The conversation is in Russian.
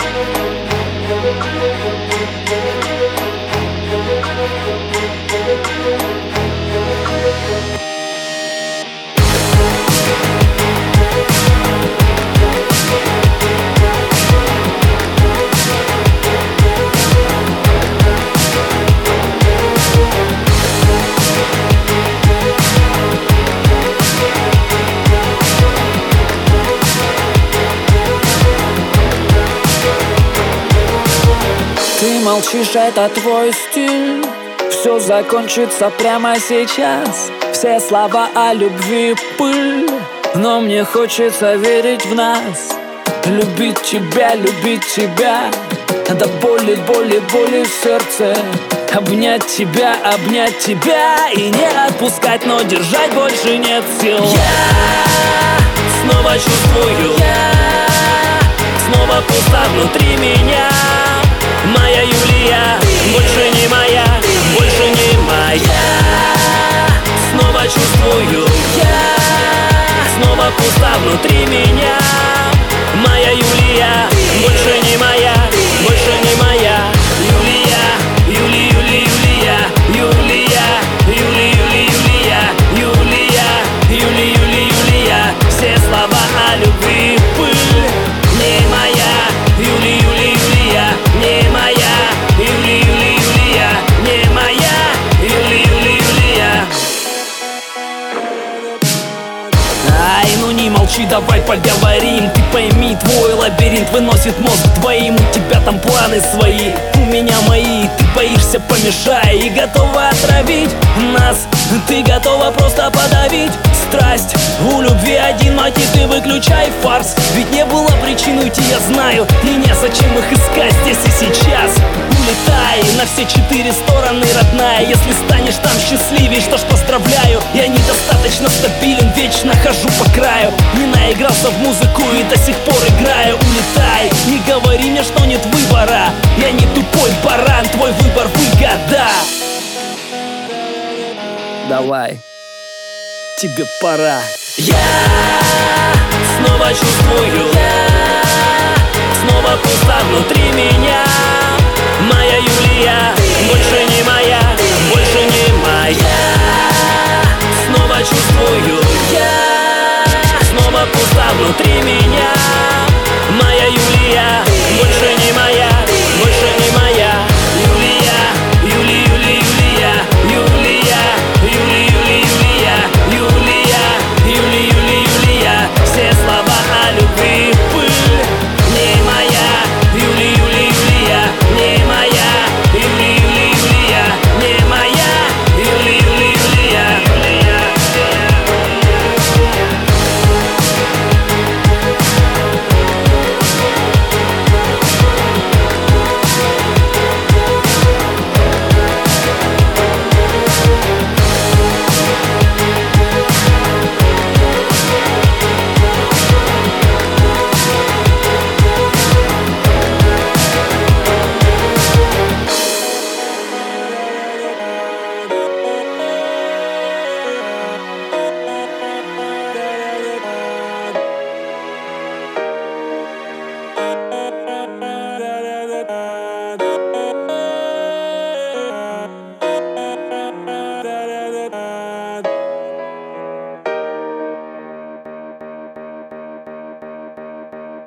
Ты молчишь, это твой стиль. Все закончится прямо сейчас. Все слова о любви пыль. Но мне хочется верить в нас. Любить тебя до боли, боли, боли в сердце. Обнять тебя и не отпускать, но держать больше нет сил. Я снова чувствую, снова пусто внутри меня. Моя Юлия больше не моя, больше не моя. Снова чувствую, снова пусто внутри меня. Моя Юлия больше не моя, больше не моя. Юлия, Юлия, Юлия, Юлия, Юлия, Юлия, Юлия, Юлия, Юлия, Юлия. Все слова о любви пыль. Не моя Юлия, Юлия, Юлия, не моя Юлия, Юлия, Юлия, не моя Юлия, Юлия, Юлия. Ай, ну не молчи, давай поговорим. Ты пойми, твой лабиринт выносит мозг твоим. У тебя там планы свои, у меня мои. Ты боишься, помешай и готова отравить нас. Ты готова просто подавить страсть. У любви один мотив, ты выключай фарс. Ведь не было причин уйти, я знаю. И незачем их искать здесь и сейчас. Улетай на все 4 стороны, родная. Если станешь там счастливей, что ж, поздравляю. Я недостаточно стабилен, вечно хожу по краю. Не наигрался в музыку и до сих пор играю. Улетай, не говори мне, что нет выбора. Я не тупой баран, твой выбор выгода. Давай, тебе пора. Я снова чувствую, снова пусто внутри меня. Моя Юлия больше не моя, больше не моя. Снова чувствую, снова пусто внутри меня. Моя Юлия больше не моя, больше не моя. Юлия, Юлия, Юлия, Юлия, Юлия, Юлия, Юлия, Юлия, Юлия, Юлия, Юлия. Все слова о любви пыль. Не моя Юлия, Юлия, Юлия, не моя Юлия, Юлия, Юлия, не моя Юлия, Юлия, Юлия. Da da da da.